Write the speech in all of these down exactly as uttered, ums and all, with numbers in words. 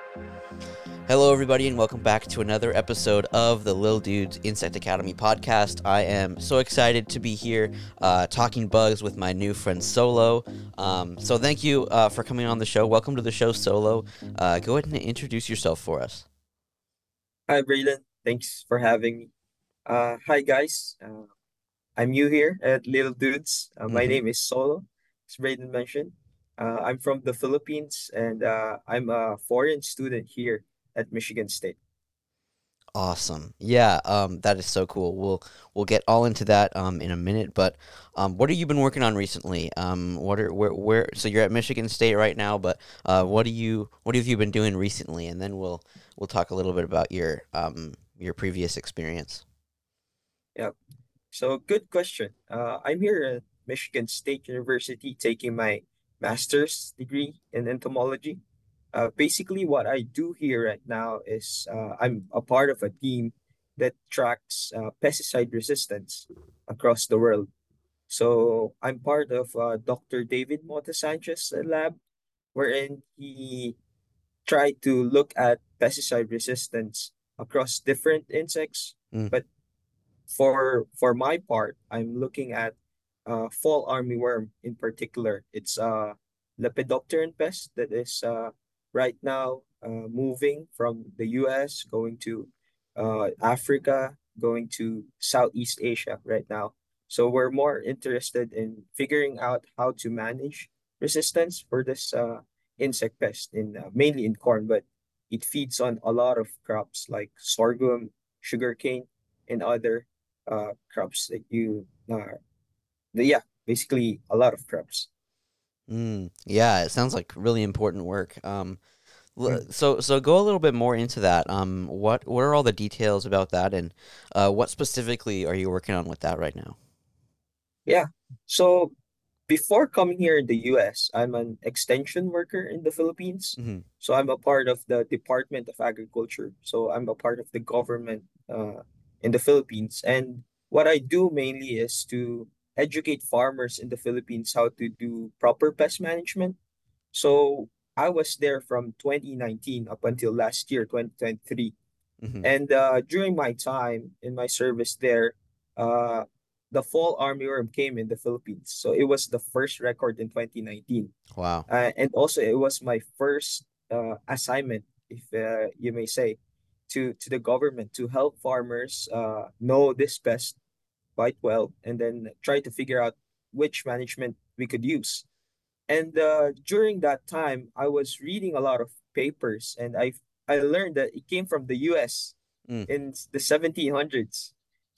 Hello, everybody, and welcome back to another episode of the Lil Dudes Insect Academy podcast. I am so excited to be here uh, talking bugs with my new friend Solo. Um, so, thank you uh, for coming on the show. Welcome to the show, Solo. Uh, go ahead and introduce yourself for us. Hi, Braylon. Thanks for having me. Uh, hi, guys. Uh, I'm new here at Little Dudes. Uh, my Mm-hmm. name is Solo, as Braylon mentioned. Uh, I'm from the Philippines, and uh, I'm a foreign student here at Michigan State. Awesome. Yeah, um, that is so cool. We'll we'll get all into that um, in a minute. But um, what have you been working on recently? Um, what are where where? So you're at Michigan State right now, but uh, what do you what have you been doing recently? And then we'll we'll talk a little bit about your um your previous experience. Yeah. So, good question. Uh, I'm here at Michigan State University taking my master's degree in entomology. Uh, basically, what I do here right now is uh, I'm a part of a team that tracks uh, pesticide resistance across the world. So I'm part of uh, Doctor David Mota Sanchez lab, wherein he tried to look at pesticide resistance across different insects. Mm, But for for my part, I'm looking at uh, fall armyworm in particular. It's a lepidopteran pest that is uh, right now uh, moving from the U S, going to uh, Africa, going to Southeast Asia right now. So we're more interested in figuring out how to manage resistance for this uh, insect pest in uh, mainly in corn, but it feeds on a lot of crops like sorghum, sugarcane, and other uh crops that you uh the, yeah, basically a lot of crops. mm, yeah, it sounds like really important work. Um, l- Mm. so so go a little bit more into that. Um, what what are all the details about that, and uh, what specifically are you working on with that right now? Yeah. So before coming here in the U S, I'm an extension worker in the Philippines. Mm-hmm. So I'm a part of the Department of Agriculture. So I'm a part of the government uh in the Philippines. And what I do mainly is to educate farmers in the Philippines how to do proper pest management. So I was there from twenty nineteen up until last year, twenty twenty-three. Mm-hmm. And uh, during my time in my service there, uh, the fall armyworm came in the Philippines. So it was the first record in twenty nineteen. Wow. Uh, and also, it was my first uh, assignment, if uh, you may say, to, to the government to help farmers uh, know this pest quite well and then try to figure out which management we could use. And uh, during that time, I was reading a lot of papers, and I I learned that it came from the U S Mm, in the seventeen hundreds.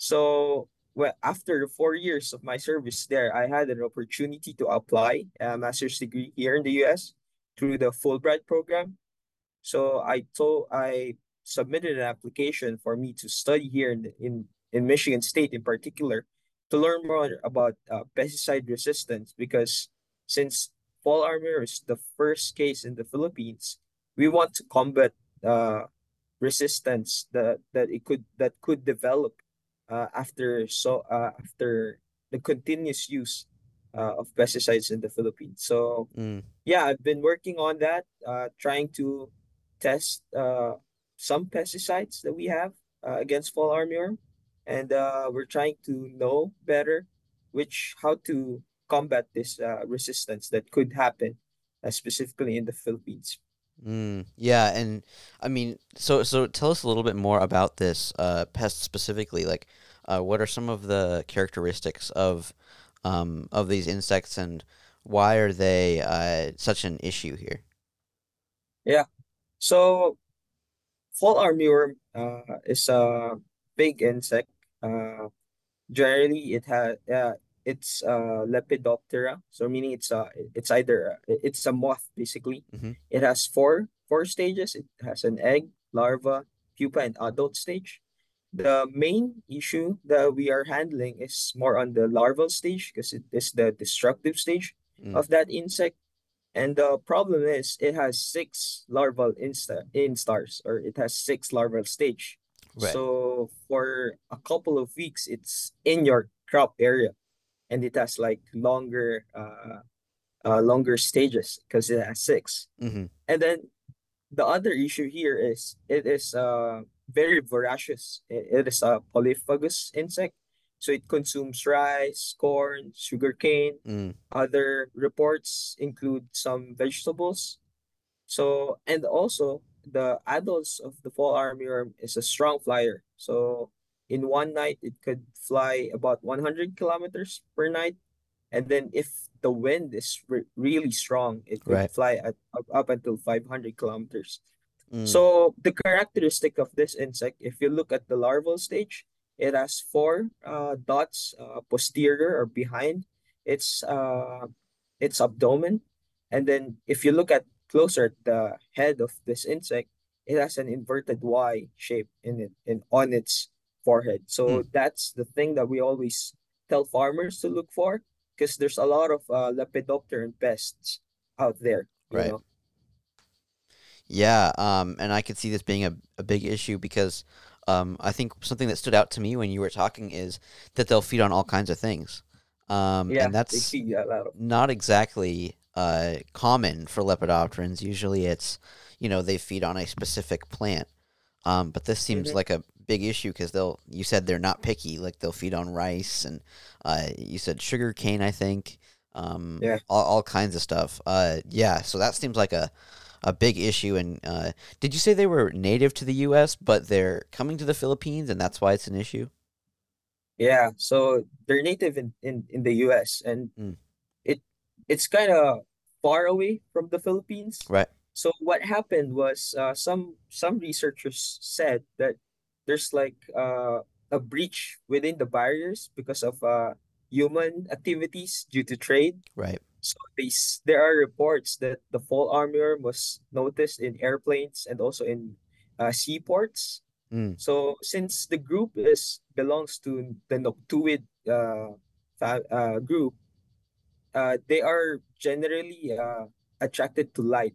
So, well, after the four years of my service there, I had an opportunity to apply a master's degree here in the U S through the Fulbright program. So I told I submitted an application for me to study here in in, in Michigan State in particular to learn more about uh, pesticide resistance because since fall armor is the first case in the Philippines, we want to combat uh, resistance that that it could that could develop uh, after so uh, after the continuous use uh, of pesticides in the Philippines. So mm. yeah, I've been working on that, uh, trying to test uh, some pesticides that we have uh, against fall armyworm, and uh, we're trying to know better which how to combat this uh, resistance that could happen, uh, specifically in the Philippines. Mm, yeah, and I mean, so so tell us a little bit more about this uh, pest specifically. Like, uh, what are some of the characteristics of um, of these insects, and why are they uh, such an issue here? Yeah, so fall armyworm uh, is a big insect. Uh, Generally, it has uh, it's uh, Lepidoptera, so meaning it's uh it's either uh, it's a moth basically. Mm-hmm. It has four four stages. It has an egg, larva, pupa, and adult stage. The main issue that we are handling is more on the larval stage because it is the destructive stage Mm, of that insect. And the problem is it has six larval insta instars, or it has six larval stage. right. So for a couple of weeks, it's in your crop area, and it has like longer uh, uh longer stages because it has six. Mm-hmm. And then the other issue here is it is uh very voracious. It, it is a polyphagous insect, so it consumes rice, corn, sugarcane. Mm, Other reports include some vegetables. So, and also the adults of the fall armyworm is a strong flyer. So, in one night, it could fly about one hundred kilometers per night. And then if the wind is re really strong, it could right. fly at up, up until five hundred kilometers. Mm, So the characteristic of this insect, if you look at the larval stage, it has four uh, dots uh, posterior or behind its uh, its abdomen, and then if you look at closer at the head of this insect, it has an inverted Y shape in it in on its forehead. mm, So that's the thing that we always tell farmers to look for because there's a lot of uh, Lepidopteran pests out there, you right. know. Yeah, um, and I could see this being a, a big issue because um, I think something that stood out to me when you were talking is that they'll feed on all kinds of things. Um, Yeah, and they that's feed a lot of. not exactly uh, common for lepidopterans. Usually it's, you know, they feed on a specific plant. Um, but this seems Mhm. like a big issue because they'll, you said they're not picky, like they'll feed on rice and uh, you said sugar cane, I think, um, Yeah. all, all kinds of stuff. Uh, yeah, so that seems like a, a big issue. And uh, did you say they were native to the U S, but they're coming to the Philippines and that's why it's an issue? Yeah, so they're native in, in, in the U S and Mm, it it's kind of far away from the Philippines. right, So what happened was uh, some some researchers said that there's like uh, a breach within the barriers because of uh, human activities due to trade. right. So they, s- there are reports that the fall armor was noticed in airplanes and also in uh, seaports. Mm, So since the group is belongs to the Noctuid uh, fa- uh, group, uh, they are generally uh, attracted to light.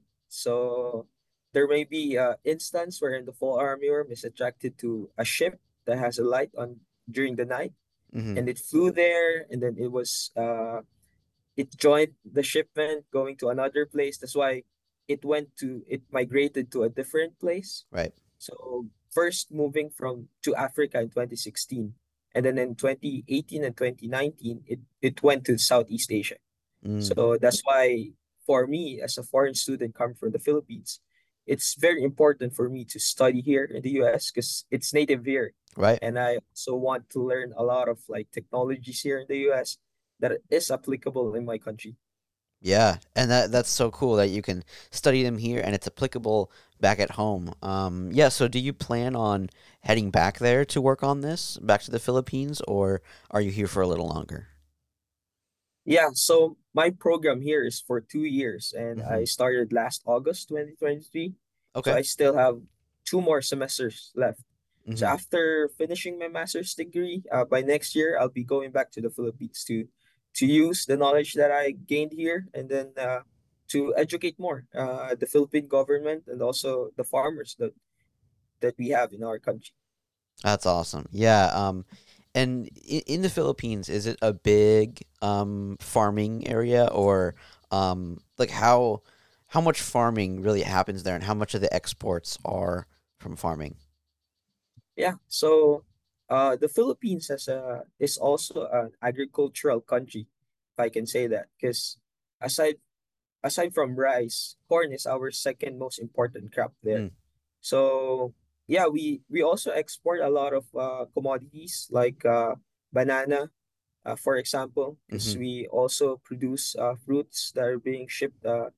So there may be an instance wherein the fall armyworm is attracted to a ship that has a light on during the night, mm-hmm, and it flew there, and then it was uh, it joined the shipment going to another place. That's why it went to it migrated to a different place. right. So first moving from to Africa in twenty sixteen, and then in twenty eighteen and twenty nineteen, it, it went to Southeast Asia. Mm, So that's why for me as a foreign student coming from the Philippines, it's very important for me to study here in the U S because it's native here. right. And I also want to learn a lot of like technologies here in the U S that is applicable in my country. Yeah, and that that's so cool that you can study them here and it's applicable back at home. Um, yeah, so do you plan on heading back there to work on this, back to the Philippines, or are you here for a little longer? Yeah, so my program here is for two years and Mm-hmm. I started last August twenty twenty-three. So Okay. I still have two more semesters left. So Mm-hmm. after finishing my master's degree, uh, by next year, I'll be going back to the Philippines to to use the knowledge that I gained here and then uh, to educate more uh, the Philippine government and also the farmers that, that we have in our country. That's awesome. Yeah. Um, and in, in the Philippines, is it a big um farming area or um like how how much farming really happens there and how much of the exports are from farming? Yeah, so uh, the Philippines has a is also an agricultural country, if I can say that, because aside aside from rice, corn is our second most important crop there. Mm, So yeah, we we also export a lot of uh, commodities like uh, banana, uh, for example, because mm-hmm. we also produce uh, fruits that are being shipped uh,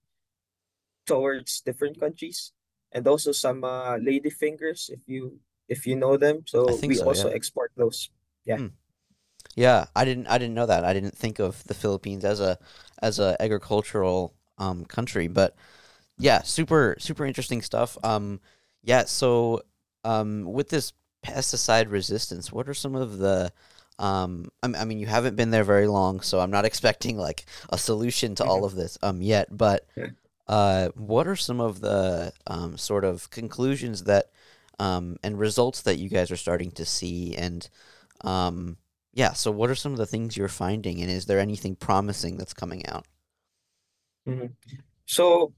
towards different countries, and also some uh, lady fingers, if you if you know them. I So think we so, also yeah. export those. Yeah. Hmm. Yeah, I didn't I didn't know that. I didn't think of the Philippines as a as a agricultural um country, but yeah, super super interesting stuff. Um yeah, so um with this pesticide resistance, what are some of the um I, I mean you haven't been there very long, so I'm not expecting like a solution to all Mhm. of this um yet, but Yeah. uh what are some of the um sort of conclusions that um and results that you guys are starting to see and um, yeah, so what are some of the things you're finding, and is there anything promising that's coming out? Mhm. So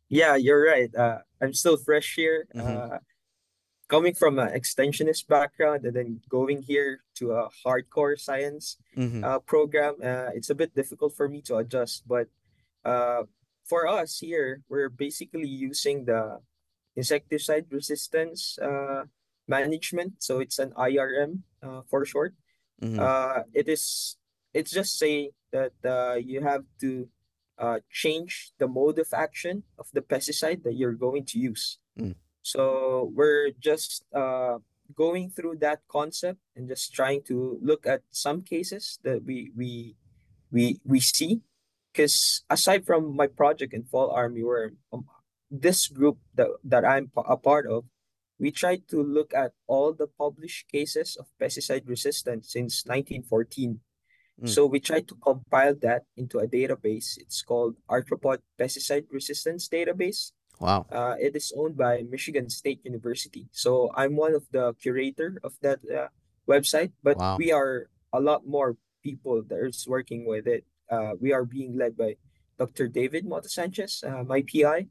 Yeah, you're right. Uh, I'm still fresh here. Mm-hmm. Uh, coming from an extensionist background and then going here to a hardcore science Mm-hmm. uh, program, uh, it's a bit difficult for me to adjust. But uh, for us here, we're basically using the insecticide resistance uh, management. So it's an I R M uh, for short. Mm-hmm. Uh, it is it's just saying that uh, you have to uh, change the mode of action of the pesticide that you're going to use. Mm. So we're just uh, going through that concept and just trying to look at some cases that we we we we see. Because aside from my project in Fall Armyworm, um, this group that that I'm p- a part of, we tried to look at all the published cases of pesticide resistance since nineteen fourteen. Mm. So we tried to compile that into a database. It's called Arthropod Pesticide Resistance Database. Wow. Uh, it is owned by Michigan State University. So I'm one of the curator of that uh, website, but Wow. we are a lot more people that is working with it. Uh, we are being led by Doctor David Mota Sanchez, uh, my P I.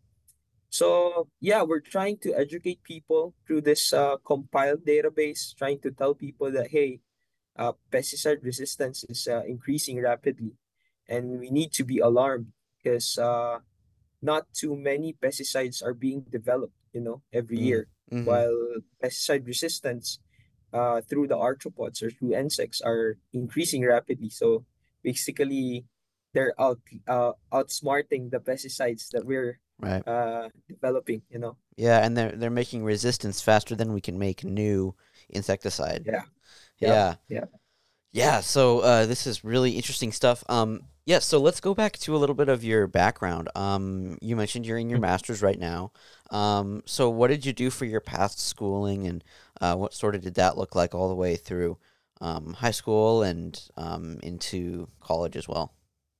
So yeah, we're trying to educate people through this uh, compiled database, trying to tell people that hey, uh, pesticide resistance is uh, increasing rapidly, and we need to be alarmed because uh, not too many pesticides are being developed, you know, every Mm. year. Mm-hmm. While pesticide resistance uh, through the arthropods or through insects are increasing rapidly. So basically, they're out uh, outsmarting the pesticides that we're Right. uh, developing, you know. Yeah, and they're they're making resistance faster than we can make new insecticide. Yeah. Yep. Yeah. Yeah. Yeah, so uh, this is really interesting stuff. Um, yeah, so let's go back to a little bit of your background. Um, you mentioned you're in your master's right now. Um, so what did you do for your past schooling, and uh, what sort of did that look like all the way through um, high school and um, into college as well?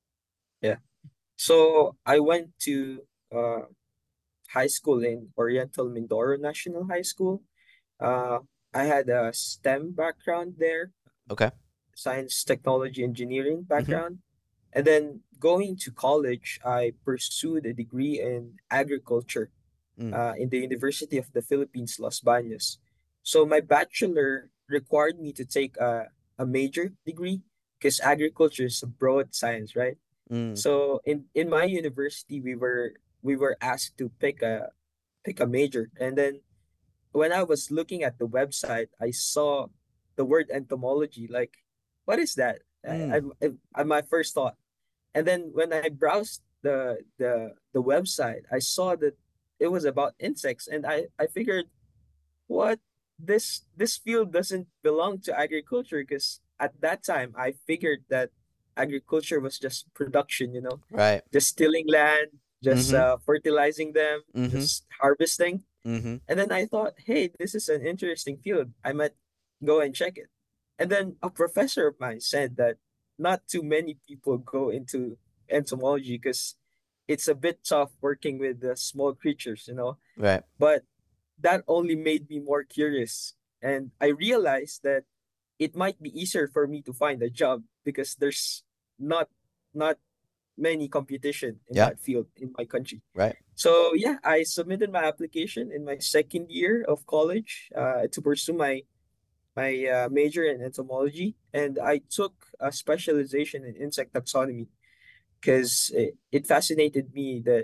Yeah. So I went to uh, high school in Oriental Mindoro National High School. Uh, I had a STEM background there, Okay. science, technology, engineering Mm-hmm. background. And then going to college, I pursued a degree in agriculture Mm. uh, in the University of the Philippines, Los Baños. So my bachelor required me to take a, a major degree because agriculture is a broad science, right? Mm. So in, in my university, we were we were asked to pick a pick a major, and then when I was looking at the website, I saw the word entomology. Like, what is that? I, Mm. I, I my first thought. And then when I browsed the the the website, I saw that it was about insects, and I I figured, what this this field doesn't belong to agriculture because at that time I figured that agriculture was just production, you know, Right. just tilling land, just Mm-hmm. uh, fertilizing them, Mm-hmm. just harvesting. Mm-hmm. And then I thought, hey, this is an interesting field. I might go and check it. And then a professor of mine said that not too many people go into entomology because it's a bit tough working with the small creatures, you know. Right. But that only made me more curious. And I realized that it might be easier for me to find a job because there's not not many competition in Yeah. that field in my country. Right. So yeah, I submitted my application in my second year of college uh, to pursue my my uh, major in entomology, and I took a specialization in insect taxonomy because it, it fascinated me that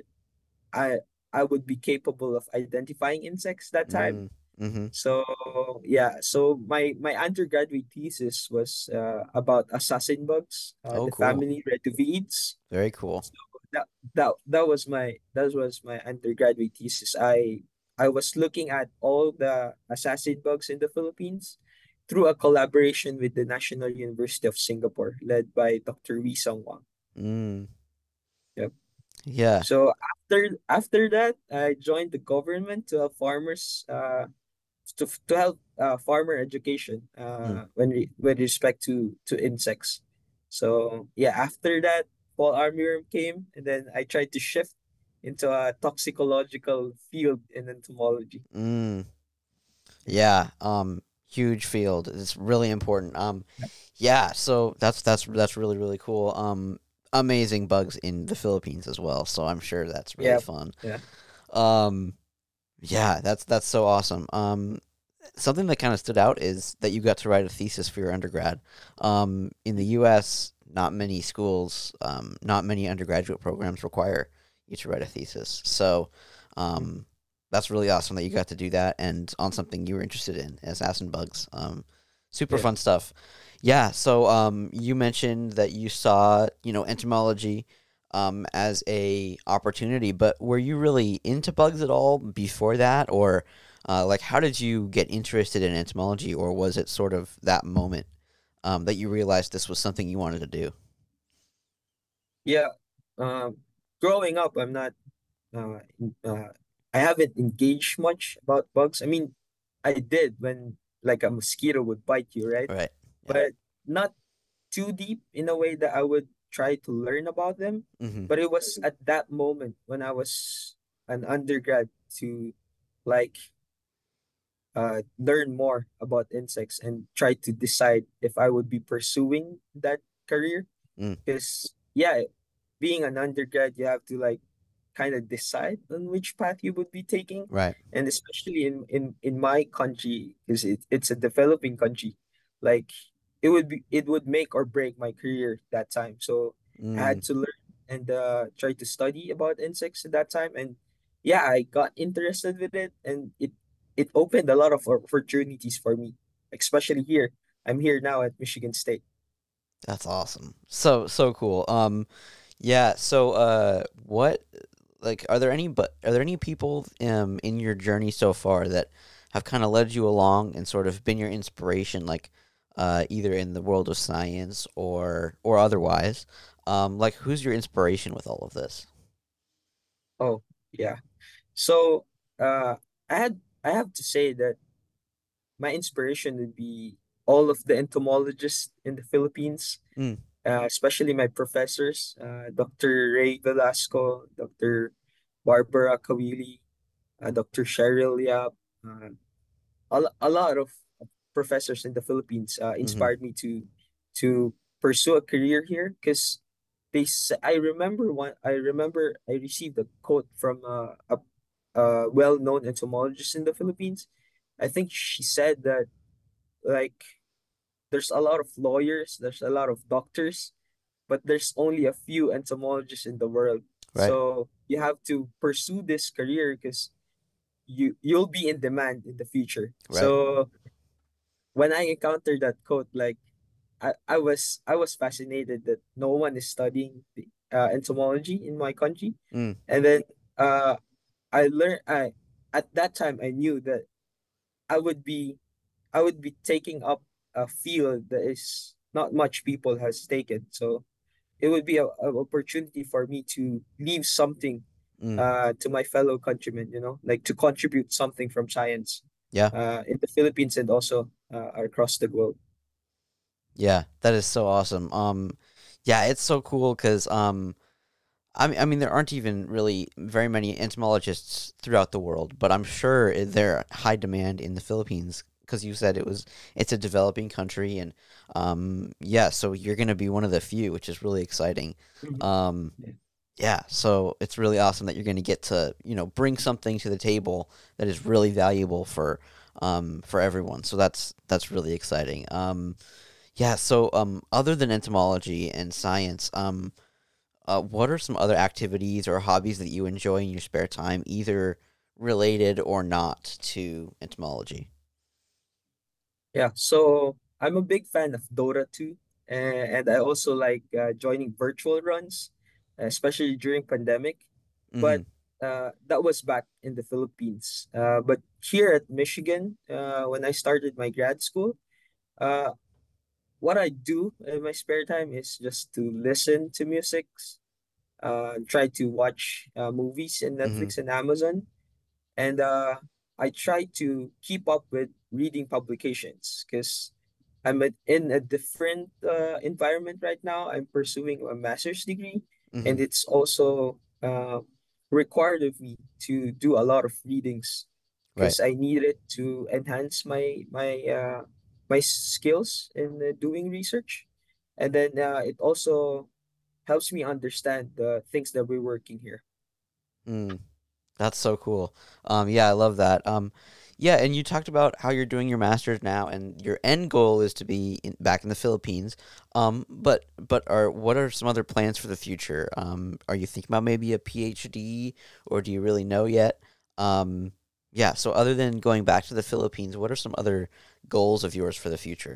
I I would be capable of identifying insects that time. Mm. Mm-hmm. So yeah, so my my undergraduate thesis was uh, about assassin bugs, uh, Oh, the cool. family Retuviids. Very cool. So that that that was my that was my undergraduate thesis. I I was looking at all the assassin bugs in the Philippines through a collaboration with the National University of Singapore, led by Doctor Wee Sung Wang. Mm. Yep. Yeah. So after after that, I joined the government to help farmers uh to to help uh, farmer education Mm. uh when re with respect to to insects. So yeah, after that, fall armyworm came, and then I tried to shift into a toxicological field in entomology. Mm. Yeah, um, huge field. It's really important. Um, yeah, so that's that's that's really really cool. Um, amazing bugs in the Philippines as well. So I'm sure that's really Yeah, fun. yeah. Um, yeah, that's that's so awesome. Um, something that kind of stood out is that you got to write a thesis for your undergrad. Um, in the U S, not many schools, um, not many undergraduate programs require you to write a thesis. So, um, that's really awesome that you got to do that and on something you were interested in, assassin bugs. Um, super Yeah. fun stuff. Yeah. So, um, you mentioned that you saw, you know, entomology, um, as a opportunity, but were you really into bugs at all before that, or uh, like, how did you get interested in entomology, or was it sort of that moment um, that you realized this was something you wanted to do? Yeah. Um, growing up, I'm not uh, in- uh I haven't engaged much about bugs. I mean, I did when like a mosquito would bite you, right? Right. Yeah. But not too deep in a way that I would try to learn about them. Mm-hmm. But it was at that moment when I was an undergrad to like uh learn more about insects and try to decide if I would be pursuing that career. Mm. Because yeah, being an undergrad, you have to like kind of decide on which path you would be taking. Right. And especially in in in my country, because it, it's a developing country, like it would be it would make or break my career that time. So I Mm. had to learn and uh try to study about insects at that time. And yeah, I got interested with it, and it it opened a lot of opportunities for me, especially here. I'm here now at Michigan State. That's awesome. So so cool. Um, yeah. So, uh, what like are there any but are there any people um in your journey so far that have kind of led you along and sort of been your inspiration, like uh either in the world of science or or otherwise? Um, like who's your inspiration with all of this? Oh, yeah. So, uh, I had I have to say that my inspiration would be all of the entomologists in the Philippines, Mm. uh, especially my professors, uh, doctor Ray Velasco, doctor Barbara Kawili, uh, doctor Cheryl Yap, uh, a, lo- a lot of professors in the Philippines uh, Mm-hmm. inspired me to to pursue a career here because they s- I remember one I remember I received a quote from uh, a a well-known entomologist in the Philippines. I think she said that like there's a lot of lawyers, there's a lot of doctors, but there's only a few entomologists in the world. Right. So you have to pursue this career because you you'll be in demand in the future. Right. So when I encountered that quote, like I, I was I was fascinated that no one is studying the, uh, entomology in my country, Mm. and then uh I learned I at that time I knew that I would be I would be taking up a field that is not much people has taken. So it would be a, a opportunity for me to leave something Mm. uh to my fellow countrymen, you know, like to contribute something from science Yeah. uh in the Philippines and also uh, across the globe. Yeah. That is so awesome. Um, yeah, it's so cool because um, I mean, I mean, there aren't even really very many entomologists throughout the world, but I'm sure they're high demand in the Philippines because you said it was it's a developing country, and um, yeah, so you're gonna be one of the few, which is really exciting. Mhm. Um, Yeah. yeah, so it's really awesome that you're gonna get to you know bring something to the table that is really valuable for um for everyone. So that's that's really exciting. Um, yeah, so um, other than entomology and science, um. Uh, what are some other activities or hobbies that you enjoy in your spare time, either related or not to entomology? Yeah, so I'm a big fan of Dota two, and, and I also like uh, joining virtual runs, especially during pandemic. Mm-hmm. But uh, that was back in the Philippines. Uh, but here at Michigan, uh, when I started my grad school, uh, what I do in my spare time is just to listen to music, uh, try to watch uh, movies in Mm-hmm. Netflix and Amazon, and uh, I try to keep up with reading publications because I'm at, in a different uh, environment right now. I'm pursuing a master's degree, Mm-hmm. and it's also uh, required of me to do a lot of readings Right. because I need it to enhance my my uh, my skills in uh, doing research, and then uh, it also helps me understand the things that we're working here. Mm. That's so cool. Um, yeah, I love that. Um, yeah, and you talked about how you're doing your master's now, and your end goal is to be in, back in the Philippines. Um, but but are what are some other plans for the future? Um, are you thinking about maybe a PhD, or do you really know yet? Um, yeah. So other than going back to the Philippines, what are some other goals of yours for the future?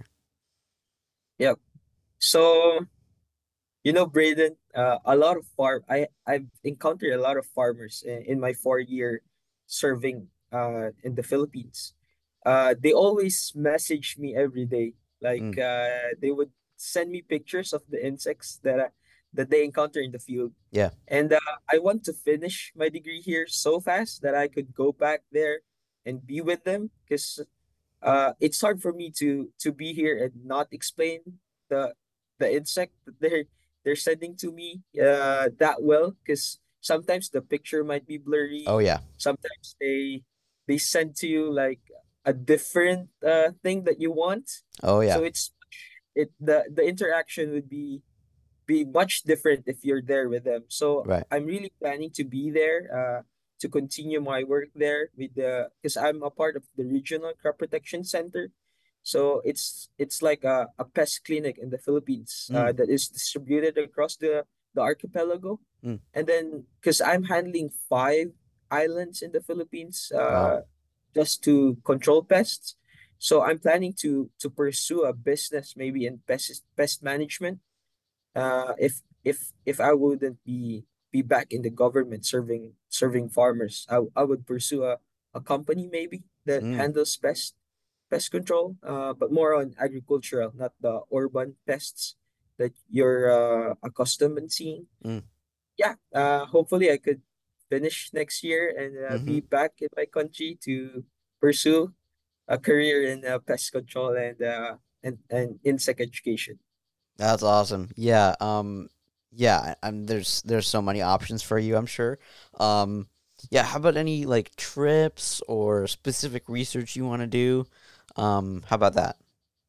Yep. So, you know, Braden, uh, a lot of farm I I've encountered a lot of farmers in, in my four year serving uh in the Philippines. Uh, they always message me every day. Like Mm, uh, they would send me pictures of the insects that I, that they encounter in the field. yeah. And uh, I want to finish my degree here so fast that I could go back there and be with them because uh, it's hard for me to to be here and not explain the the insect that they're they're sending to me uh, that well because sometimes the picture might be Oh blurry. yeah. Sometimes they they send to you like a different uh, thing that you want. Oh yeah. So it's it the the interaction would be be much different if you're there with them. So Right. I'm really planning to be there uh, to continue my work there with the because I'm a part of the regional crop protection center. So it's it's like a, a pest clinic in the Philippines uh, Mm, that is distributed across the the archipelago. mm. And then because I'm handling five islands in the Philippines Wow. uh, just to control pests. So I'm planning to to pursue a business maybe in pest pest management uh, if if if I wouldn't be be back in the government serving serving farmers, I I would pursue a, a company maybe that Mm, handles pest pest control, uh, but more on agricultural, not the urban pests that you're uh, accustomed in seeing. mm, Yeah, uh, hopefully I could finish next year and uh, mm-hmm. be back in my country to pursue a career in uh, pest control and uh, and and insect education. That's awesome. Yeah. Um. Yeah. I- I'm there's there's so many options for you. I'm sure. Um. Yeah. How about any like trips or specific research you want to do? Um. How about that?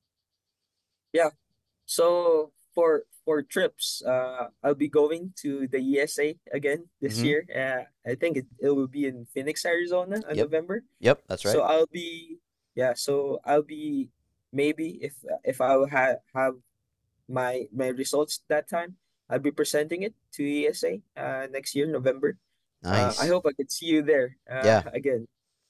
Yeah. So for for trips, uh, I'll be going to the E S A again this Mm-hmm. year. Uh, I think it, it will be in Phoenix, Arizona in Yep. November. Yep. That's So right. I'll be yeah. So I'll be maybe if if I will have have my my results that time, I'll be presenting it to E S A uh, next year, November. Uh, I Nice. hope I could see you there uh, Yeah. again.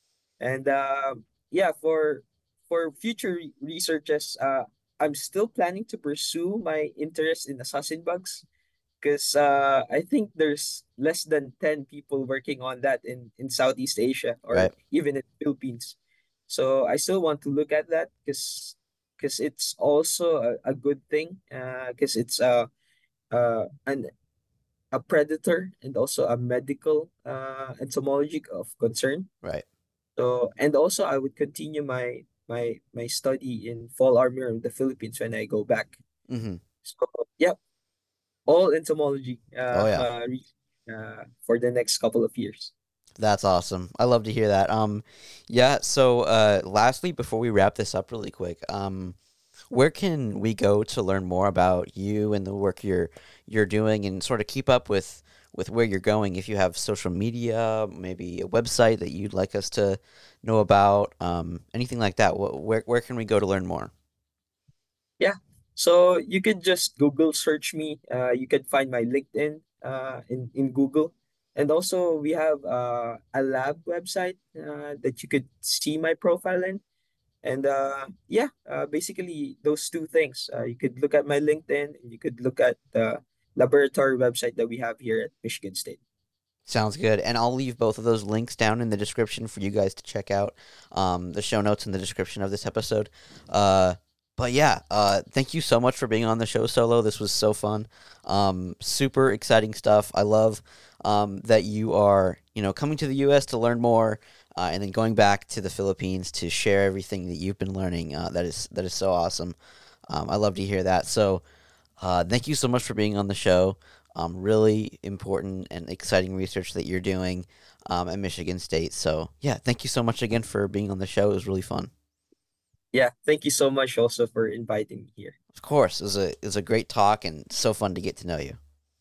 And um, yeah, for for future re- researches, uh, I'm still planning to pursue my interest in assassin bugs because uh, I think there's less than ten people working on that in, in Southeast Asia or Right. even in the Philippines. So I still want to look at that because because it's also a, a good thing because it's a uh, an a predator and also a medical uh, entomology of concern. Right. So and also I would continue my my my study in fall armor in the Philippines when I go back. Mm-hmm. So yeah, all entomology Oh uh, yeah. uh, re- uh for the next couple of years. That's awesome. I love to hear that. Um. Yeah. So, uh, lastly, before we wrap this up really quick, um, where can we go to learn more about you and the work you're you're doing and sort of keep up with with where you're going? If you have social media, maybe a website that you'd like us to know about, um, anything like that, wh- where where can we go to learn more? Yeah. So you could just Google search me. Uh, you can find my LinkedIn uh, in, in Google. And also we have uh, a lab website uh, that you could see my profile in. And uh, yeah, uh, basically those two things. Uh, you could look at my LinkedIn and you could look at the laboratory website that we have here at Michigan State. Sounds good. And I'll leave both of those links down in the description for you guys to check out. Um, the show notes in the description of this episode. Uh, but yeah, uh, thank you so much for being on the show, Solo. This was so fun. Um, super exciting stuff. I love um, that you are, you know, coming to the U S to learn more, uh, and then going back to the Philippines to share everything that you've been learning. Uh, that is that is so awesome. Um, I love to hear that. So, uh, thank you so much for being on the show. Um, really important and exciting research that you're doing um, at Michigan State. So, yeah, thank you so much again for being on the show. It was really fun. Yeah, thank you so much also for inviting me here. Of course, it was a, it was a great talk and so fun to get to know you.